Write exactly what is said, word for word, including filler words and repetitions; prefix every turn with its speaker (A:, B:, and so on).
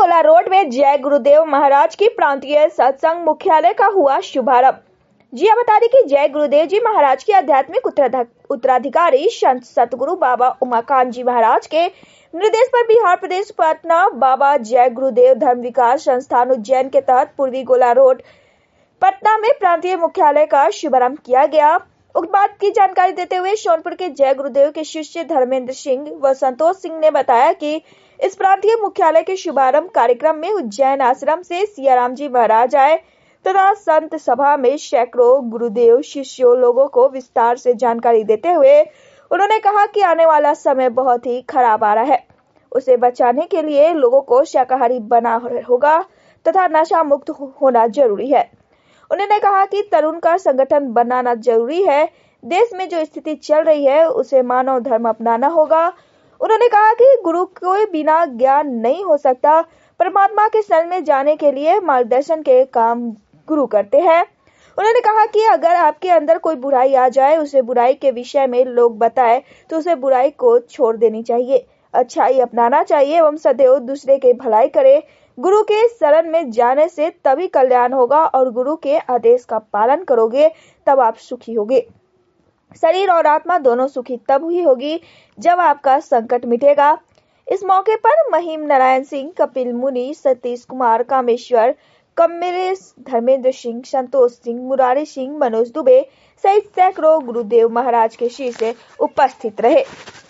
A: गोला रोड में जय गुरुदेव महाराज की प्रांतीय सत्संग मुख्यालय का हुआ शुभारंभ। जी आप बता दें कि जय गुरुदेव जी महाराज के आध्यात्मिक उत्तराधिकारी संत सतगुरु बाबा उमाकांत जी महाराज के निर्देश पर बिहार प्रदेश पटना बाबा जय गुरुदेव धर्म विकास संस्थान उज्जैन के तहत पूर्वी गोला रोड पटना में प्रांतीय मुख्यालय का शुभारंभ किया गया। उक्त बात की जानकारी देते हुए सोनपुर के जय गुरुदेव के शिष्य धर्मेंद्र सिंह व संतोष सिंह ने बताया कि इस प्रांतीय मुख्यालय के शुभारंभ कार्यक्रम में उज्जैन आश्रम से सियाराम जी महाराज आए तथा संत सभा में सैकड़ों गुरुदेव शिष्यों लोगों को विस्तार से जानकारी देते हुए उन्होंने कहा कि आने वाला समय बहुत ही खराब आ रहा है, उसे बचाने के लिए लोगों को शाकाहारी बना होगा तथा नशा मुक्त होना जरूरी है। उन्होंने कहा कि तरुण का संगठन बनाना जरूरी है। देश में जो स्थिति चल रही है उसे मानव धर्म अपनाना होगा। उन्होंने कहा कि गुरु के बिना ज्ञान नहीं हो सकता। परमात्मा के शरण में जाने के लिए मार्गदर्शन के काम गुरु करते हैं। उन्होंने कहा कि अगर आपके अंदर कोई बुराई आ जाए, उसे बुराई के विषय में लोग बताए तो उसे बुराई को छोड़ देनी चाहिए, अच्छाई अपनाना चाहिए एवं सदैव दूसरे के भलाई करे। गुरु के शरण में जाने से तभी कल्याण होगा और गुरु के आदेश का पालन करोगे तब आप सुखी होगे। शरीर और आत्मा दोनों सुखी तब ही होगी जब आपका संकट मिटेगा। इस मौके पर महिम नारायण सिंह, कपिल मुनि, सतीश कुमार, कामेश्वर, कमलेश, धर्मेंद्र सिंह, संतोष सिंह, मुरारी सिंह, मनोज दुबे सहित सैकड़ों गुरुदेव महाराज के शिष्य उपस्थित रहे।